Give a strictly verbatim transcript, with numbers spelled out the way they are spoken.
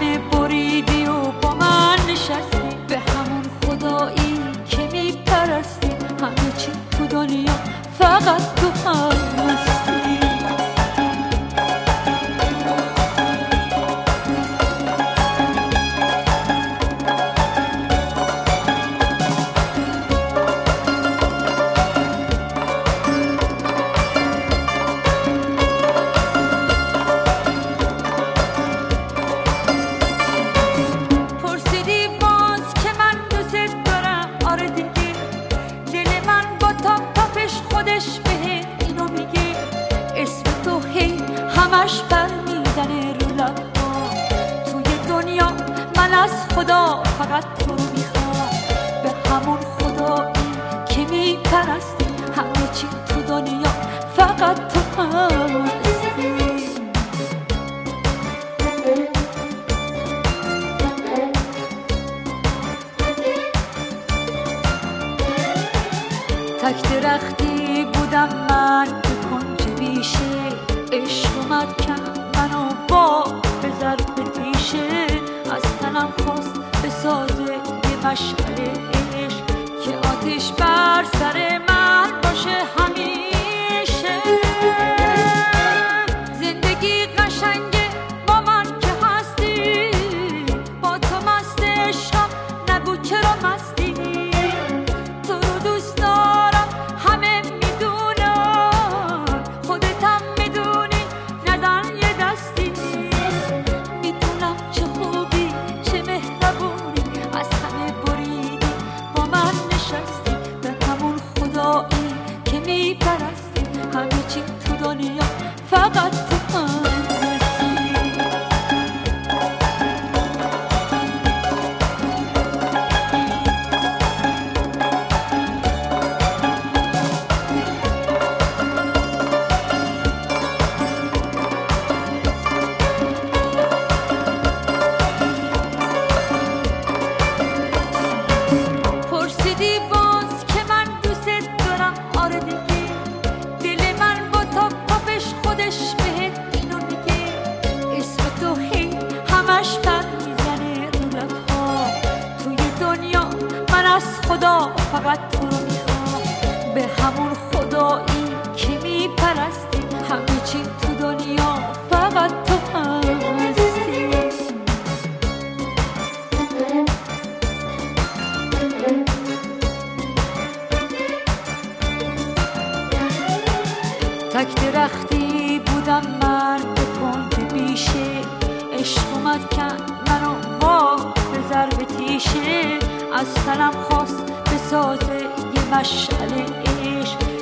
همه بریدی و با من نشستی، به همون خدایی که میپرستی، همه چی تو دنیا فقط تو هستی. همش پر میزنه رو لب‌ها، توی دنیا من از خدا فقط تو رو میخوام، به همون خدایی که میپرستی، همه چی تو دنیا فقط تو هستی. تک درختی بودم من به کنج بیشه، عشق اومد کرد منو با به ضرب تیشه، از تنم خواست به سازه یه مشعله عشق که آتش بر سر من باشه همیشه. زندگی قشنگه با من که هستی، با تو مست عشقم، نگو چرا مستی، تو رو دوست دارم همه میدونم، خودتم میدونی ندن یه دستی، میدونم چه خوبی چه مهربونی، از همه بریدی با من نشستی، به همون خدایی که میپرستی، همه چی تو دنیا فقط تو هستی. همش پر میزنه رو لب‌ها، توی دنیا من از خدا فقط تو رو میخوام، به همون خدایی که میپرستی، همه چی تو دنیا فقط تو هستی. تک درختی بودم من به کنج بیشه، عشق اومد کرد منو وا به ضرب تیشه، از تنم خواست به سازه یه مشعله عشق